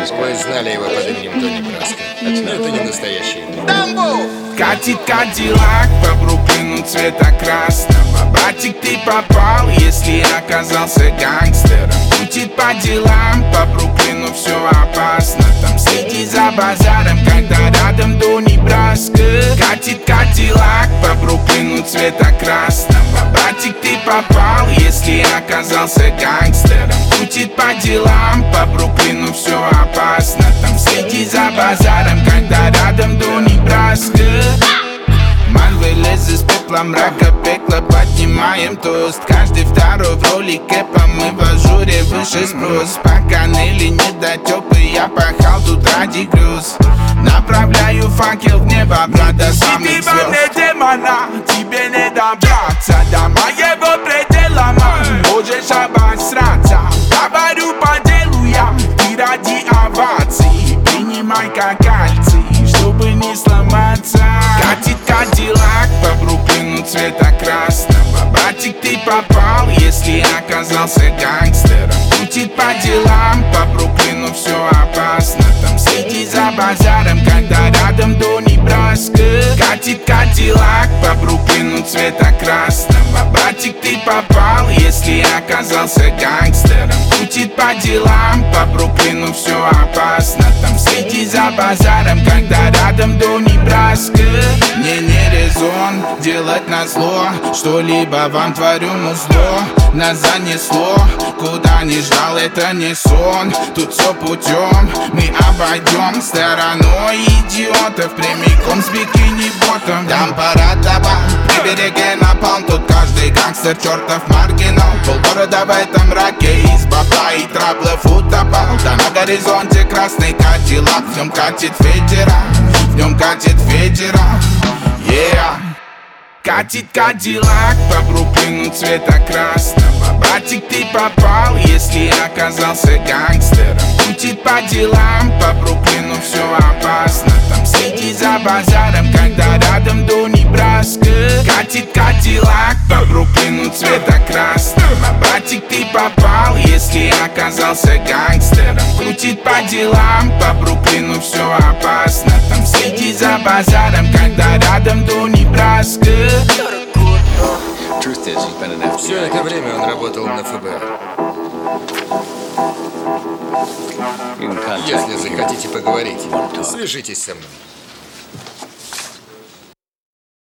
Вы знали его под именем Тони Браско. Но это не настоящий имя. Дамбо! Катит Кадиллак по Бруклину цвета красного. Братик, ты попал, если оказался гангстером. Крутит по делам, по Бруклину все опасно. Там следи за базаром, когда рядом Тони Браско. Катит Кадиллак по Бруклину цвета красного. Братик, ты попал, если оказался гангстером. Крутит по делам, по Бруклину все опасно. Там следи за базаром, когда рядом Тони Браско. Ман вылез из пепла, мрака, пекла, поднимаем тост. Каждый второй в роли кэпа, мы в ажуре, выше спрос. Пока ныли недотёпы, я пахал тут ради грез. Направляю факел в небо, брат, до самых звезд. Ты не демона, тебе не добраться до моего предела, ман. Можешь обосраться, говорю по делу я. Ты ради оваций, принимай как кальций, чтобы не сломаться. Катит Кадиллак по Бруклину цвета красного. Братик, ты попал, если оказался гангстером. Крутит по делам, по Бруклину все опасно. Там следи за базаром, когда рядом Тони Браско. Катит Кадиллак по Бруклину цвета красного. Братик, ты попал, если оказался гангстером. Крутит по делам, по Бруклину все опасно. Там следи за базаром, когда рядом Тони Браско. Мне не резон делать назло, что-либо вам творю музло. Нас занесло, куда не ждал, это не сон. Тут все путем, мы обойдем стороной идиотов, прямиком с бикини-ботом. Там парад табак, при береге напалм. Тут каждый гангстер чертов маргинал. Полгорода в этом мраке из бабла и траблов утопал. Да на горизонте красный Кадиллак, в нем катит ветеран, в нем катит ветеран, yeah. Катит Кадиллак по Бруклину цвета красного. Братик, ты попал, если оказался гангстером. Крутит по делам, по Бруклину все опасно. Там следи за базаром, когда рядом Тони Браско. Катит Кадиллак по Бруклину цвета красного. Братик, ты попал, если оказался гангстером. Крутит по делам, по Бруклину все опасно. Там следи за базаром, когда рядом Тони Браско. Все это время он работал на ФБР. Если захотите поговорить, свяжитесь со мной.